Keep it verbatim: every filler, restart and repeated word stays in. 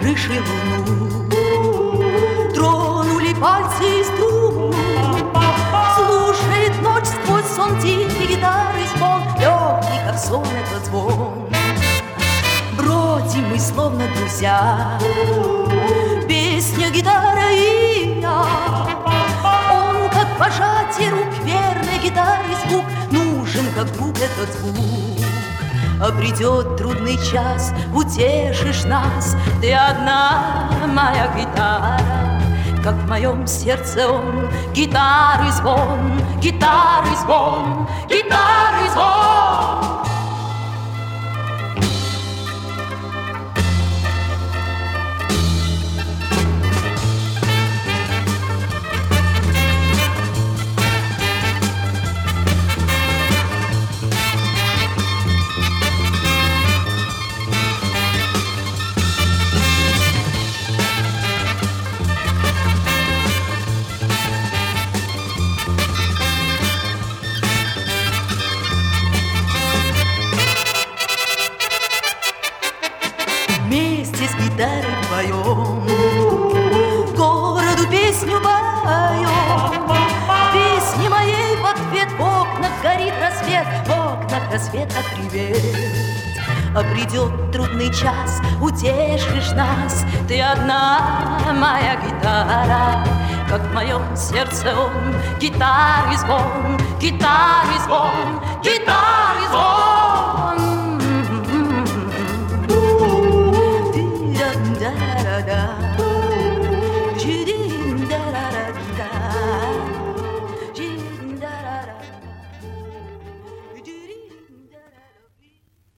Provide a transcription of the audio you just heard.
крышей луну. Тронули пальцы и струну, слушает ночь сквозь сон тихий гитары звон, легкий, как сон, этот звон. Бродим мы, словно друзья, песня, гитара и я. Он, как пожатие рук верной гитары звук, нужен, как друг, этот звук. А придет трудный час, утешишь нас, ты одна, моя гитара. Как в моем сердце он, гитары звон, гитары звон, гитары звон. Вместе с гитарой вдвоем городу песню поем. Песни моей в ответ в окнах горит рассвет, в окнах рассвета привет. А придет трудный час, утешишь нас, ты одна, моя гитара. Как в моем сердце он, гитары звон, гитары звон, гитары звон.